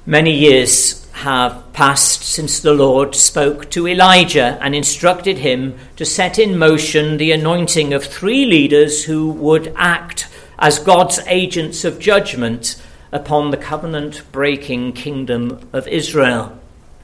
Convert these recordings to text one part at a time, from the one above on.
Many years have passed since the Lord spoke to Elijah and instructed him to set in motion the anointing of 3 leaders who would act as God's agents of judgment upon the covenant-breaking kingdom of Israel.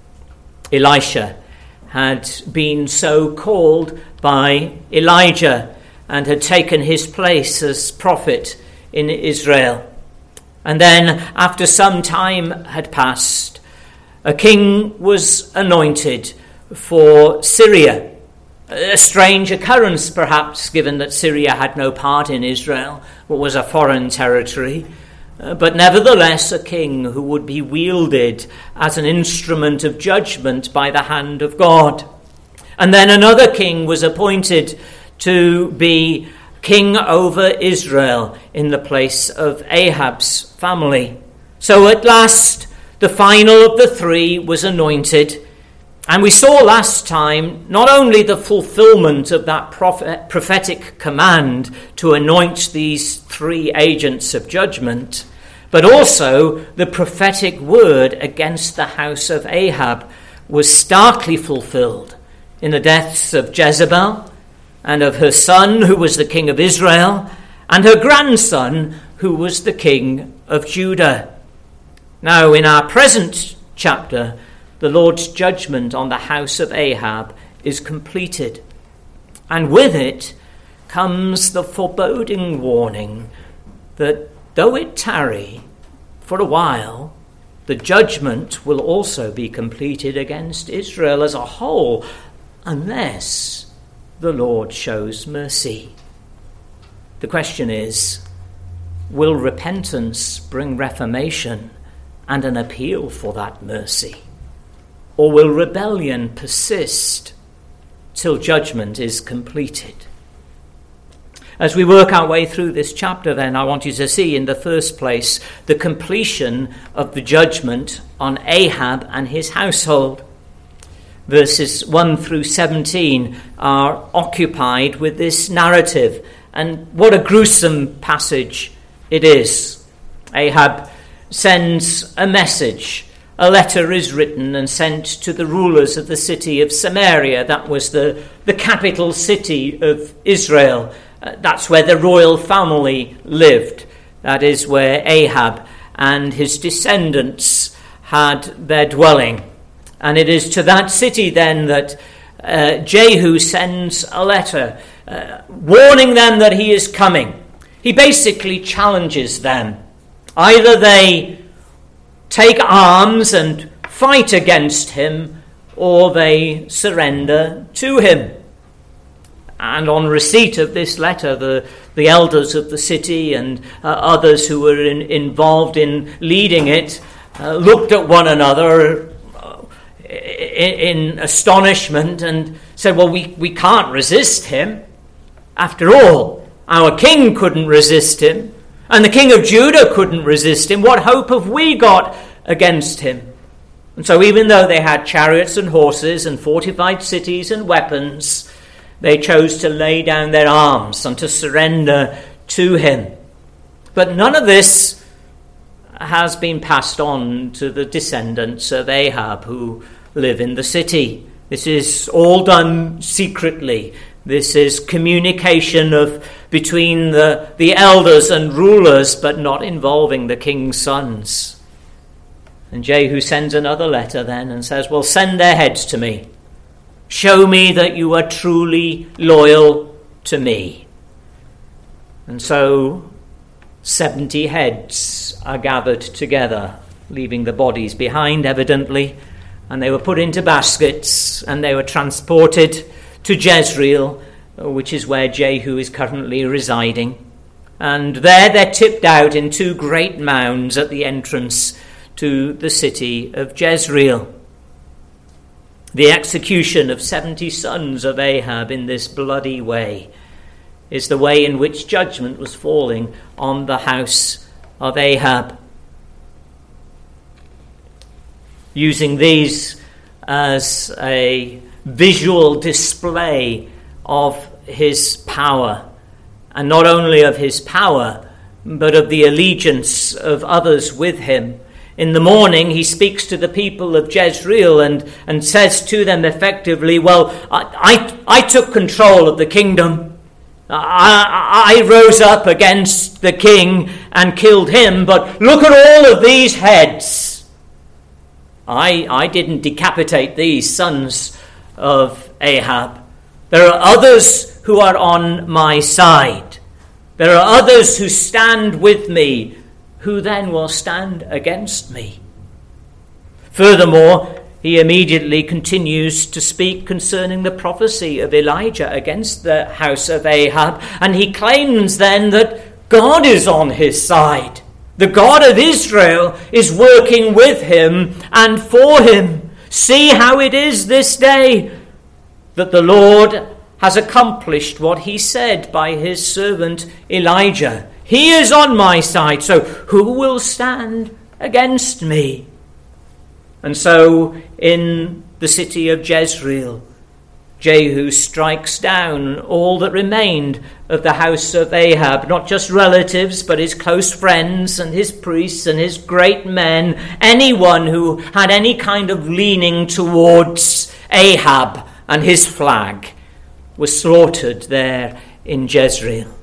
Elisha had been so called by Elijah and had taken his place as prophet in Israel. And then, after some time had passed, a king was anointed for Syria. A strange occurrence, perhaps, given that Syria had no part in Israel, but was a foreign territory. But nevertheless, a king who would be wielded as an instrument of judgment by the hand of God. And then another king was appointed to be king over Israel in the place of Ahab's family. So at last, the final of the 3 was anointed. And we saw last time not only the fulfillment of that prophetic command to anoint these 3 agents of judgment, but also the prophetic word against the house of Ahab was starkly fulfilled in the deaths of Jezebel and of her son, who was the king of Israel, and her grandson, who was the king of Judah. Now, in our present chapter, the Lord's judgment on the house of Ahab is completed, and with it comes the foreboding warning that though it tarry for a while, the judgment will also be completed against Israel as a whole, unless the Lord shows mercy. The question is, will repentance bring reformation and an appeal for that mercy? Or will rebellion persist till judgment is completed? As we work our way through this chapter, then, I want you to see, in the first place, the completion of the judgment on Ahab and his household. Verses 1 through 17 are occupied with this narrative, and what a gruesome passage it is. Ahab sends a message. A letter is written and sent to the rulers of the city of Samaria. That was the capital city of Israel. That's where the royal family lived. That is where Ahab and his descendants had their dwelling. And it is to that city then that Jehu sends a letter warning them that he is coming. He basically challenges them. Either they take arms and fight against him, or they surrender to him. And on receipt of this letter, the elders of the city and others who were involved in leading it looked at one another in astonishment and said, well, we can't resist him. After all, our king couldn't resist him, and the king of Judah couldn't resist him. What hope have we got against him? And so even though they had chariots and horses and fortified cities and weapons, they chose to lay down their arms and to surrender to him. But none of this has been passed on to the descendants of Ahab who live in the city. This is all done secretly. This is communication between the elders and rulers, but not involving the king's sons. And Jehu sends another letter then and says, well, send their heads to me. Show me that you are truly loyal to me. And so 70 heads are gathered together, leaving the bodies behind, evidently, and they were put into baskets and they were transported to Jezreel, which is where Jehu is currently residing. And there they're tipped out in 2 great mounds at the entrance to the city of Jezreel. The execution of 70 sons of Ahab in this bloody way is the way in which judgment was falling on the house of Ahab. Using these as a visual display of his power, and not only of his power, but of the allegiance of others with him, In the morning, he speaks to the people of Jezreel and says to them effectively, well, I took control of the kingdom. I rose up against the king and killed him, but look at all of these heads. I didn't decapitate these sons of Ahab. There are others who are on my side. There are others who stand with me, who then will stand against me. Furthermore, he immediately continues to speak concerning the prophecy of Elijah against the house of Ahab, and he claims then that God is on his side. The God of Israel is working with him and for him. See how it is this day that the Lord has accomplished what he said by his servant Elijah. He is on my side, so who will stand against me? And so in the city of Jezreel, Jehu strikes down all that remained of the house of Ahab, not just relatives, but his close friends and his priests and his great men, anyone who had any kind of leaning towards Ahab and his flag was slaughtered there in Jezreel.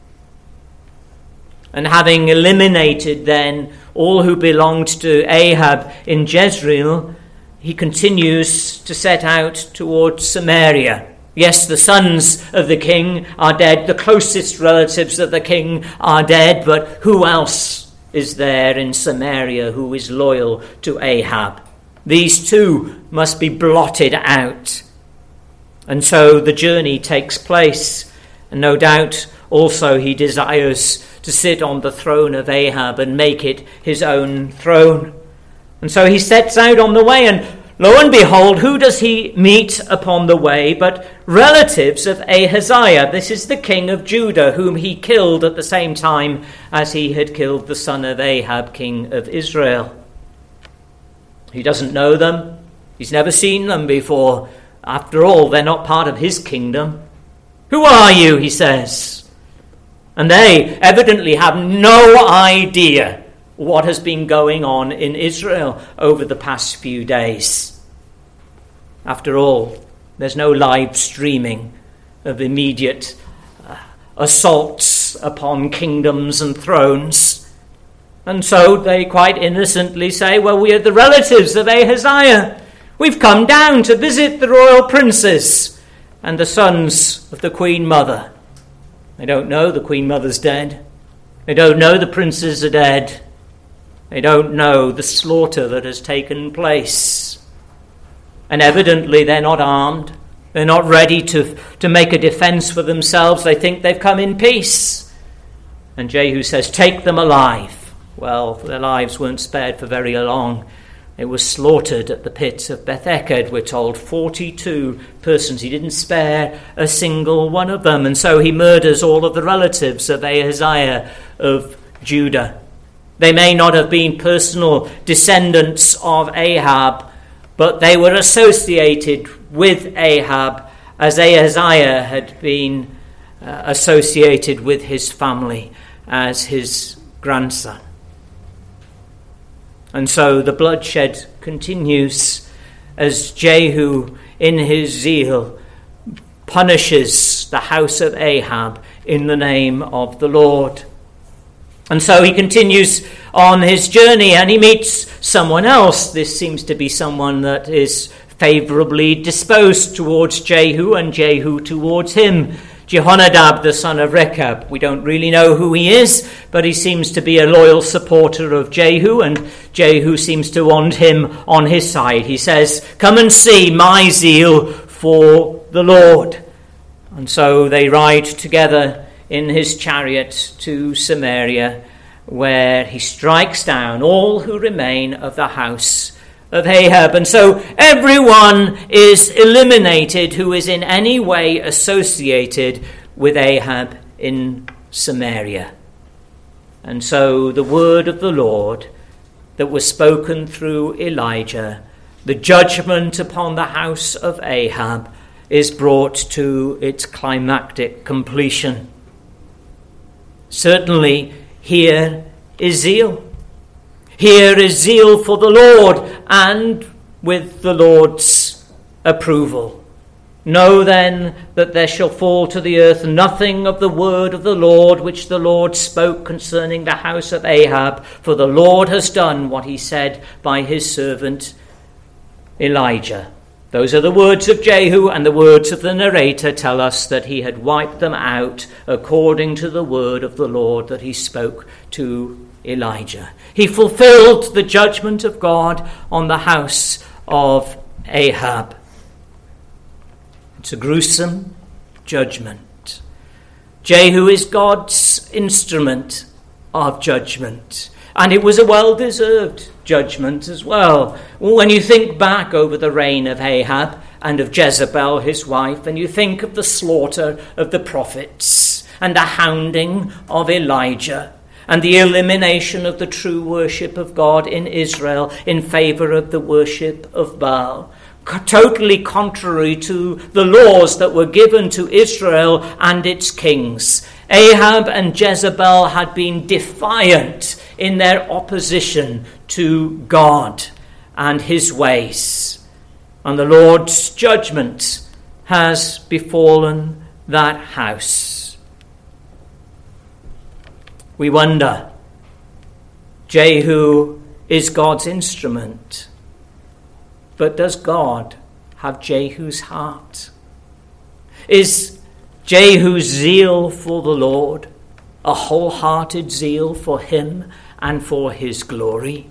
And having eliminated then all who belonged to Ahab in Jezreel, he continues to set out towards Samaria. Yes, the sons of the king are dead. The closest relatives of the king are dead. But who else is there in Samaria who is loyal to Ahab? These two must be blotted out. And so the journey takes place. And no doubt also he desires to sit on the throne of Ahab and make it his own throne. And so he sets out on the way, and lo and behold, who does he meet upon the way but relatives of Ahaziah? This is the king of Judah, whom he killed at the same time as he had killed the son of Ahab, king of Israel. He doesn't know them. He's never seen them before. After all, they're not part of his kingdom. Who are you, he says. And they evidently have no idea what has been going on in Israel over the past few days. After all, there's no live streaming of immediate assaults upon kingdoms and thrones. And so they quite innocently say, well, we are the relatives of Ahaziah. We've come down to visit the royal princes and the sons of the Queen Mother. They don't know the Queen Mother's dead. They don't know the princes are dead. They don't know the slaughter that has taken place. And evidently they're not armed. They're not ready to make a defense for themselves. They think they've come in peace. And Jehu says, take them alive. Well, their lives weren't spared for very long. They were slaughtered at the pit of Beth-Eked, we're told, 42 persons. He didn't spare a single one of them. And so he murders all of the relatives of Ahaziah of Judah. They may not have been personal descendants of Ahab, but they were associated with Ahab as Ahaziah had been associated with his family as his grandson. And so the bloodshed continues as Jehu, in his zeal, punishes the house of Ahab in the name of the Lord. And so he continues on his journey and he meets someone else. This seems to be someone that is favorably disposed towards Jehu and Jehu towards him. Jehonadab, the son of Rechab. We don't really know who he is, but he seems to be a loyal supporter of Jehu, and Jehu seems to want him on his side. He says, come and see my zeal for the Lord. And so they ride together in his chariot to Samaria, where he strikes down all who remain of the house of Ahab. And so everyone is eliminated who is in any way associated with Ahab in Samaria. And so the word of the Lord that was spoken through Elijah, the judgment upon the house of Ahab, is brought to its climactic completion. Certainly here is zeal. Here is zeal for the Lord, and with the Lord's approval. Know then that there shall fall to the earth nothing of the word of the Lord which the Lord spoke concerning the house of Ahab, for the Lord has done what he said by his servant Elijah. Those are the words of Jehu, and the words of the narrator tell us that he had wiped them out according to the word of the Lord that he spoke to Elijah. He fulfilled the judgment of God on the house of Ahab. It's a gruesome judgment. Jehu is God's instrument of judgment, and it was a well-deserved judgment as well. When you think back over the reign of Ahab and of Jezebel, his wife, and you think of the slaughter of the prophets and the hounding of Elijah and the elimination of the true worship of God in Israel in favor of the worship of Baal, totally contrary to the laws that were given to Israel and its kings. Ahab and Jezebel had been defiant in their opposition to God and his ways. And the Lord's judgment has befallen that house. We wonder, Jehu is God's instrument. But does God have Jehu's heart? Is Jehu's zeal for the Lord a wholehearted zeal for him and for his glory?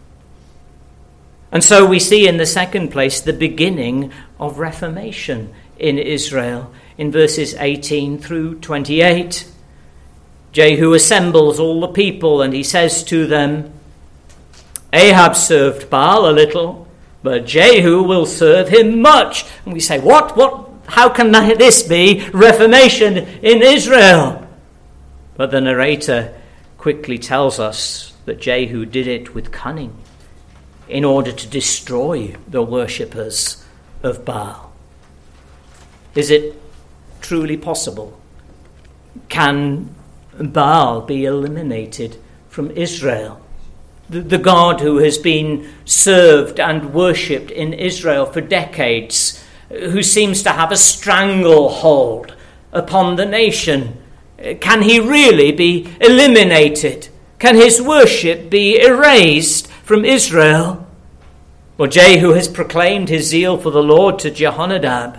And so we see in the second place the beginning of reformation in Israel in verses 18 through 28. Jehu assembles all the people and he says to them, Ahab served Baal a little, but Jehu will serve him much. And we say, what? How can this be reformation in Israel? But the narrator quickly tells us that Jehu did it with cunning in order to destroy the worshippers of Baal. Is it truly possible? Can Baal be eliminated from Israel? The God who has been served and worshipped in Israel for decades, who seems to have a stranglehold upon the nation. Can he really be eliminated? Can his worship be erased from Israel? Well, Jehu has proclaimed his zeal for the Lord to Jehonadab,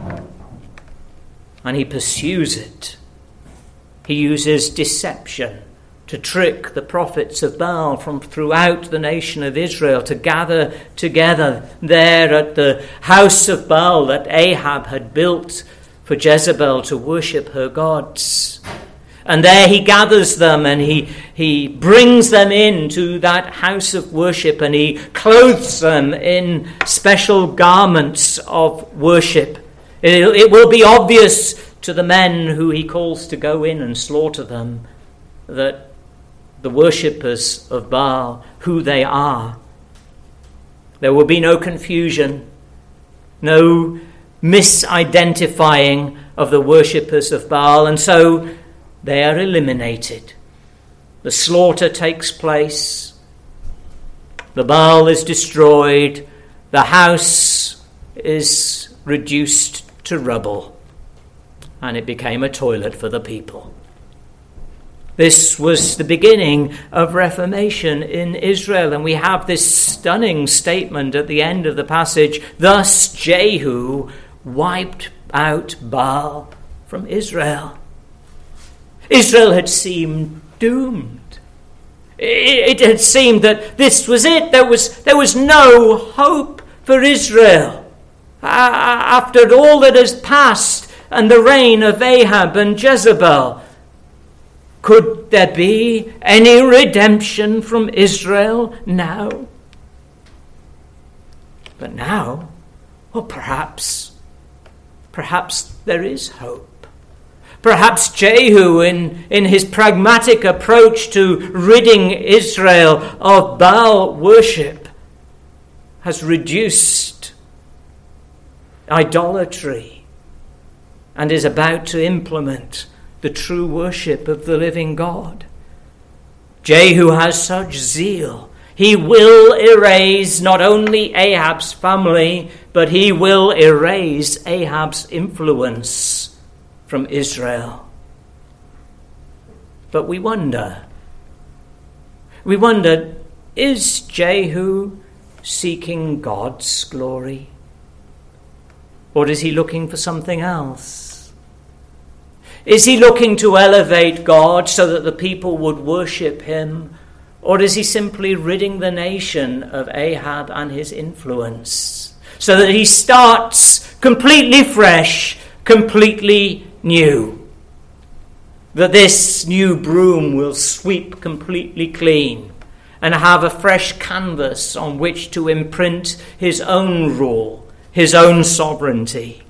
and he pursues it. He uses deception to trick the prophets of Baal from throughout the nation of Israel to gather together there at the house of Baal that Ahab had built for Jezebel to worship her gods. And there he gathers them and he brings them into that house of worship and he clothes them in special garments of worship. It will be obvious to the men who he calls to go in and slaughter them that the worshippers of Baal, who they are. There will be no confusion, no misidentifying of the worshippers of Baal, and so they are eliminated. The slaughter takes place. The Baal is destroyed. The house is reduced to rubble, and it became a toilet for the people. This was the beginning of reformation in Israel, and we have this stunning statement at the end of the passage. Thus Jehu wiped out Baal from Israel. Israel had seemed doomed. It had seemed that this was it. There was no hope for Israel. After all that has passed and the reign of Ahab and Jezebel, could there be any redemption from Israel now? But now, well, perhaps there is hope. Perhaps Jehu, in his pragmatic approach to ridding Israel of Baal worship, has reduced idolatry and is about to implement the true worship of the living God. Jehu has such zeal He will erase not only Ahab's family, but he will erase Ahab's influence from Israel. But we wonder, is Jehu seeking God's glory? Or is he looking for something else? Is he looking to elevate God so that the people would worship him? Or is he simply ridding the nation of Ahab and his influence so that he starts completely fresh, completely new? That this new broom will sweep completely clean and have a fresh canvas on which to imprint his own rule, his own sovereignty.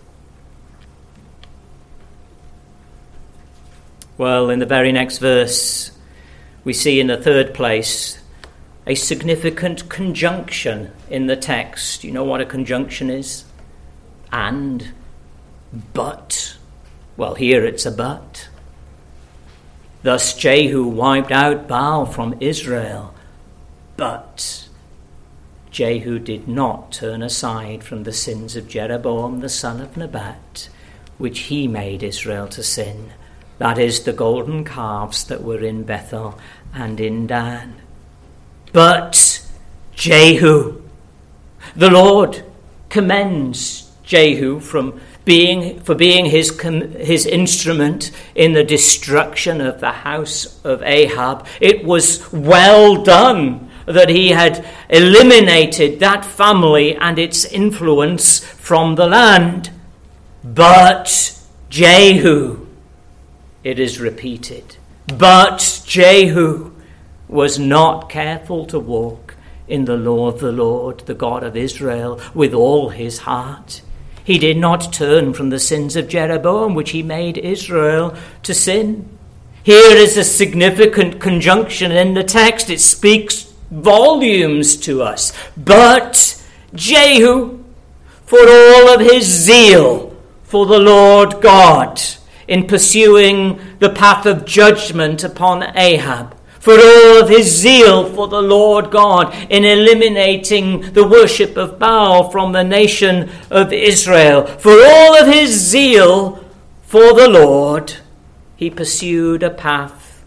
Well, in the very next verse, we see in the third place a significant conjunction in the text. You know what a conjunction is? And, but. Well, here it's a but. Thus Jehu wiped out Baal from Israel, but Jehu did not turn aside from the sins of Jeroboam the son of Nebat, which he made Israel to sin. That is, the golden calves that were in Bethel and in Dan. But Jehu, the Lord commends Jehu for being his instrument in the destruction of the house of Ahab. It was well done that he had eliminated that family and its influence from the land. But Jehu, it is repeated, but Jehu was not careful to walk in the law of the Lord, the God of Israel, with all his heart. He did not turn from the sins of Jeroboam, which he made Israel to sin. Here is a significant conjunction in the text. It speaks volumes to us. But Jehu, for all of his zeal for the Lord God, in pursuing the path of judgment upon Ahab, for all of his zeal for the Lord God in eliminating the worship of Baal from the nation of Israel, for all of his zeal for the Lord, he pursued a path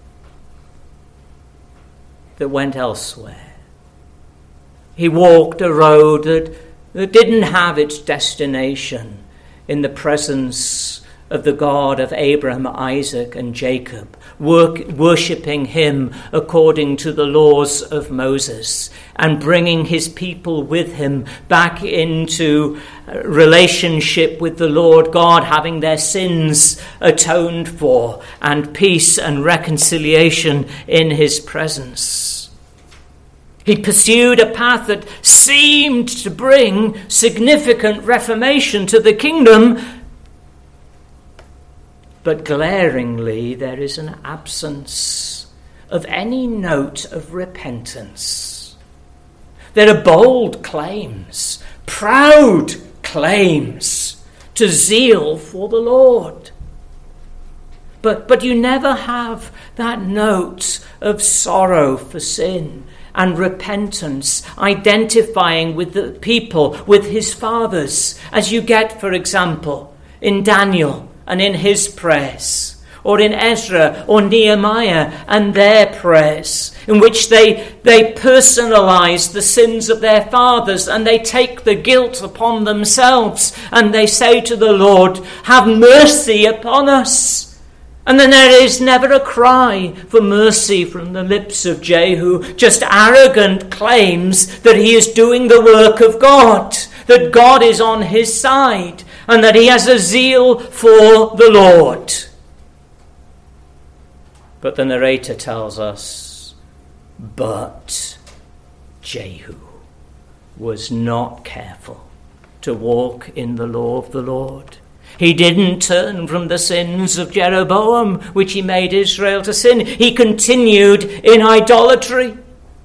that went elsewhere. He walked a road that didn't have its destination in the presence of the God of Abraham, Isaac, and Jacob, worshipping him according to the laws of Moses, and bringing his people with him back into relationship with the Lord God, having their sins atoned for, and peace and reconciliation in his presence. He pursued a path that seemed to bring significant reformation to the kingdom, but glaringly, there is an absence of any note of repentance. There are bold claims, proud claims to zeal for the Lord. But you never have that note of sorrow for sin and repentance, identifying with the people, with his fathers, as you get, for example, in Daniel and in his prayers, or in Ezra or Nehemiah and their prayers, in which they personalize the sins of their fathers and they take the guilt upon themselves and they say to the Lord, "Have mercy upon us." And then there is never a cry for mercy from the lips of Jehu, just arrogant claims that he is doing the work of God, that God is on his side, and that he has a zeal for the Lord. But the narrator tells us, but Jehu was not careful to walk in the law of the Lord. He didn't turn from the sins of Jeroboam, which he made Israel to sin. He continued in idolatry.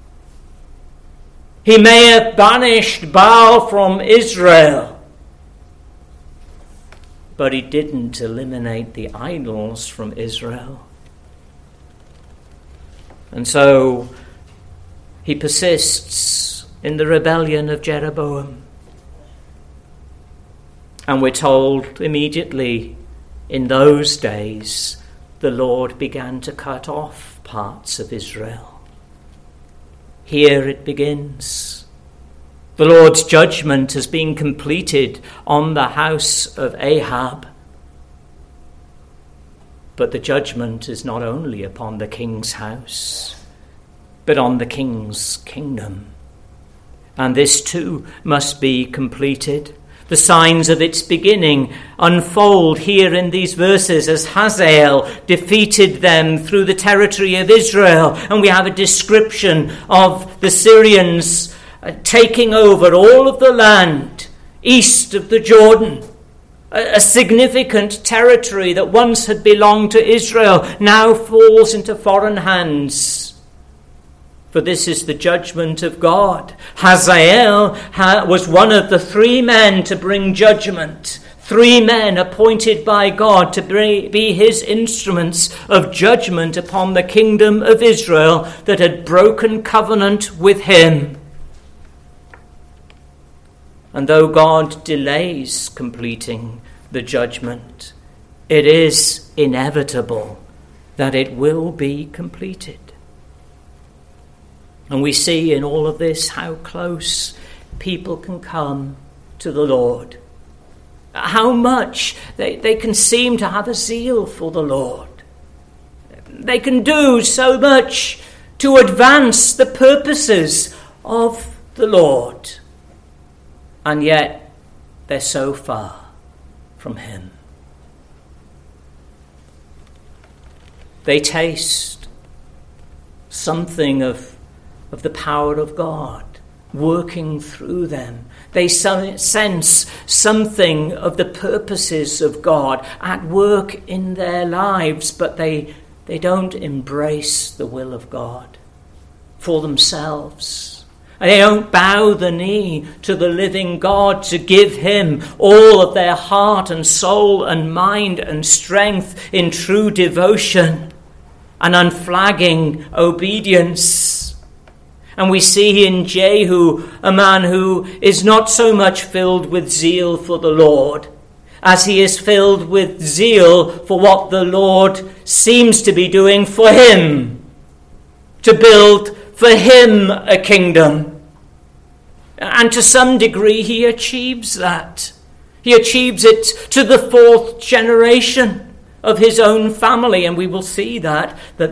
He may have banished Baal from Israel, but he didn't eliminate the idols from Israel. And so he persists in the rebellion of Jeroboam. And we're told immediately, in those days, the Lord began to cut off parts of Israel. Here it begins. The Lord's judgment has been completed on the house of Ahab. But the judgment is not only upon the king's house, but on the king's kingdom. And this too must be completed. The signs of its beginning unfold here in these verses as Hazael defeated them through the territory of Israel. And we have a description of the Syrians taking over all of the land east of the Jordan. A significant territory that once had belonged to Israel now falls into foreign hands. For this is the judgment of God. Hazael was one of the 3 men to bring judgment. 3 men appointed by God to be his instruments of judgment upon the kingdom of Israel that had broken covenant with him. And though God delays completing the judgment, it is inevitable that it will be completed. And we see in all of this how close people can come to the Lord. How much they can seem to have a zeal for the Lord. They can do so much to advance the purposes of the Lord. And yet they're so far from him. They taste something of the power of God working through them. They sense something of the purposes of God at work in their lives, but they don't embrace the will of God for themselves. They don't bow the knee to the living God to give him all of their heart and soul and mind and strength in true devotion and unflagging obedience. And we see in Jehu a man who is not so much filled with zeal for the Lord as he is filled with zeal for what the Lord seems to be doing for him, to build for him a kingdom. And to some degree he achieves that. He achieves it to the 4th generation of his own family, and we will see that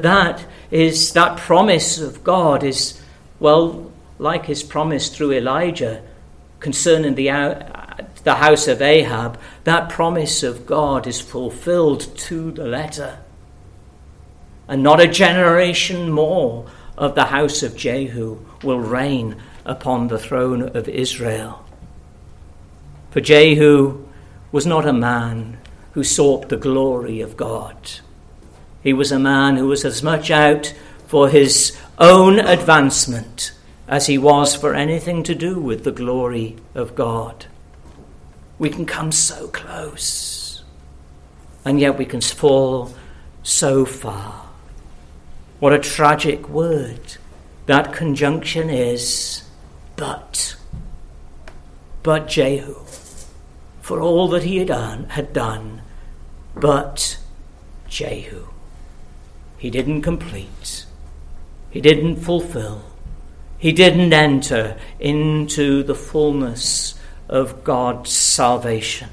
promise of God is, well, like his promise through Elijah concerning the house of Ahab, that promise of God is fulfilled to the letter. And not a generation more of the house of Jehu will reign upon the throne of Israel. For Jehu was not a man who sought the glory of God. He was a man who was as much out for his own advancement as he was for anything to do with the glory of God. We can come so close, and yet we can fall so far. What a tragic word that conjunction is, but Jehu, for all that he had done, but Jehu. He didn't complete. He didn't fulfill. He didn't enter into the fullness of God's salvation.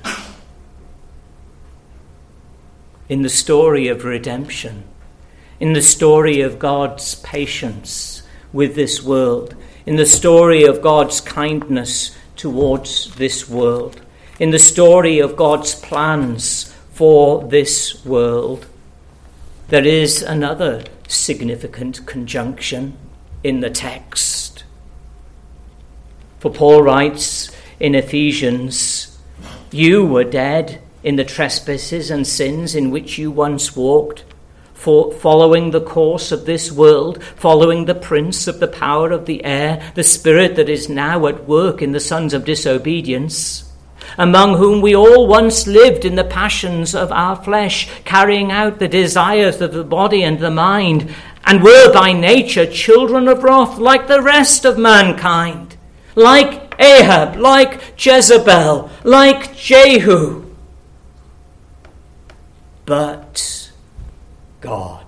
In the story of redemption, in the story of God's patience with this world, in the story of God's kindness towards this world, in the story of God's plans for this world, there is another significant conjunction in the text. For Paul writes in Ephesians, "You were dead in the trespasses and sins in which you once walked, following the course of this world, following the prince of the power of the air, the spirit that is now at work in the sons of disobedience, among whom we all once lived in the passions of our flesh, carrying out the desires of the body and the mind, and were by nature children of wrath like the rest of mankind, like Ahab, like Jezebel, like Jehu. But God,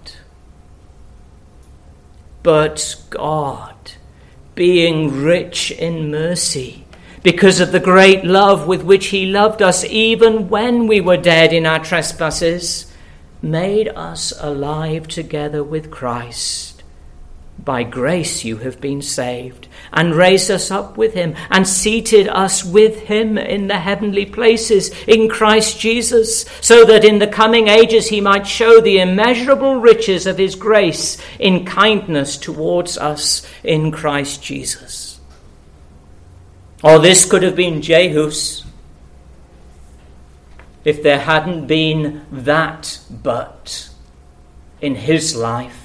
being rich in mercy, because of the great love with which he loved us, even when we were dead in our trespasses, made us alive together with Christ. By grace you have been saved, and raised us up with him, and seated us with him in the heavenly places in Christ Jesus, so that in the coming ages he might show the immeasurable riches of his grace in kindness towards us in Christ Jesus. Or this could have been Jehu's, if there hadn't been that but in his life.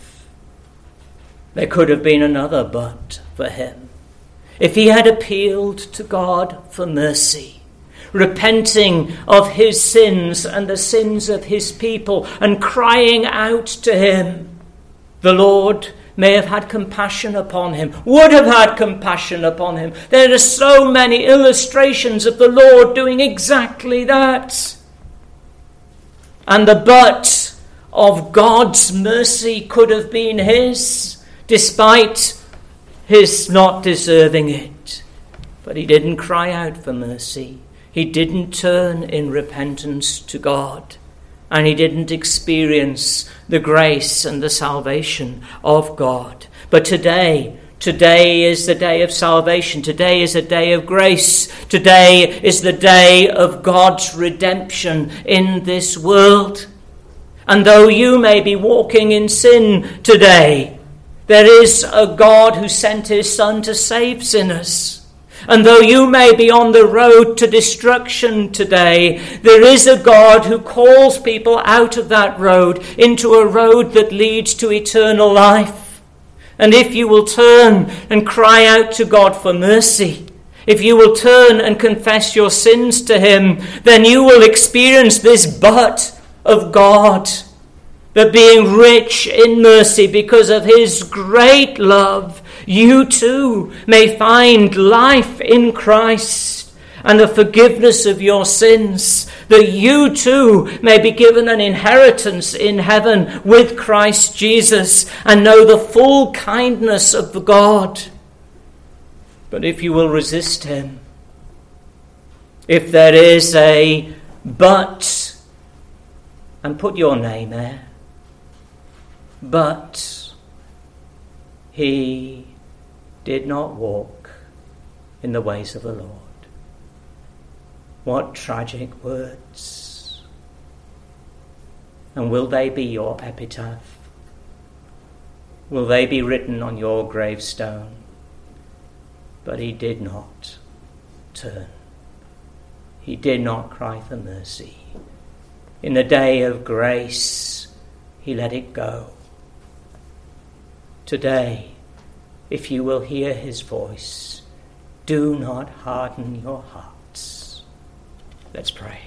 There could have been another but for him. If he had appealed to God for mercy, repenting of his sins and the sins of his people, and crying out to him, the Lord may have had compassion upon him, would have had compassion upon him. There are so many illustrations of the Lord doing exactly that. And the but of God's mercy could have been his, despite his not deserving it. But he didn't cry out for mercy. He didn't turn in repentance to God. And he didn't experience the grace and the salvation of God. But today is the day of salvation. Today is a day of grace. Today is the day of God's redemption in this world. And though you may be walking in sin today, there is a God who sent his Son to save sinners. And though you may be on the road to destruction today, there is a God who calls people out of that road into a road that leads to eternal life. And if you will turn and cry out to God for mercy, if you will turn and confess your sins to him, then you will experience this but of God, that being rich in mercy because of his great love, you too may find life in Christ and the forgiveness of your sins, that you too may be given an inheritance in heaven with Christ Jesus and know the full kindness of the God. But if you will resist him, if there is a but, and put your name there, but he did not walk in the ways of the Lord. What tragic words. And will they be your epitaph? Will they be written on your gravestone? But he did not turn. He did not cry for mercy. In the day of grace, he let it go. Today, if you will hear his voice, do not harden your hearts. Let's pray.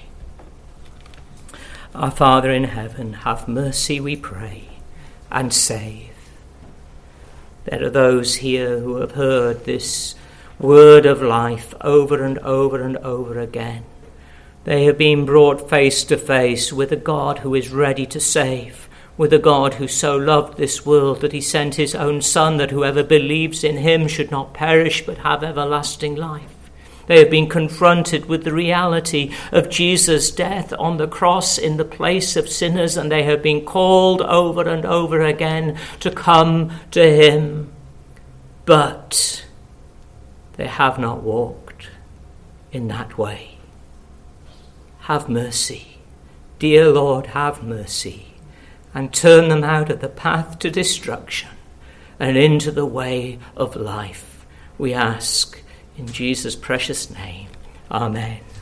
Our Father in heaven, have mercy, we pray, and save. There are those here who have heard this word of life over and over and over again. They have been brought face to face with a God who is ready to save, with a God who so loved this world that he sent his own Son, that whoever believes in him should not perish but have everlasting life. They have been confronted with the reality of Jesus' death on the cross in the place of sinners, and they have been called over and over again to come to him. But they have not walked in that way. Have mercy. Dear Lord, have mercy. And turn them out of the path to destruction and into the way of life. We ask in Jesus' precious name. Amen.